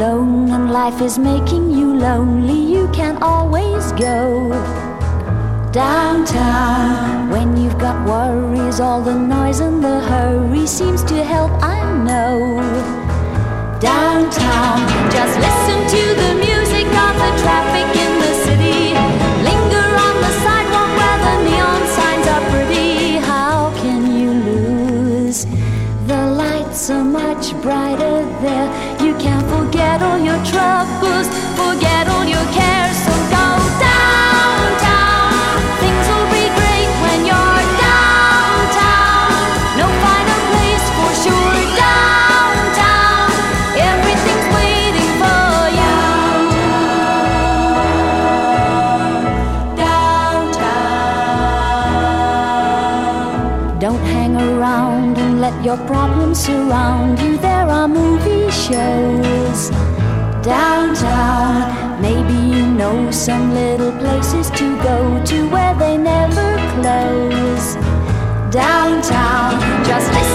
alone and life is making you lonely, you can always go downtown. When you've got worries, all the noise and the hurry seems to help, I know. Downtown, just listen to the music of the traffic in the city. Linger on the sidewalk where the neon signs are pretty. How can you lose? The lights are much brighter there. You can't forget all your troubles, forget all your cares. So go downtown. Things will be great when you're downtown. No finer place for sure. Downtown, everything's waiting for you. Downtown. Don't hang around and let your problems surround you. There are movie shows downtown. Maybe you know some little places to go to where they never close. Downtown, just listen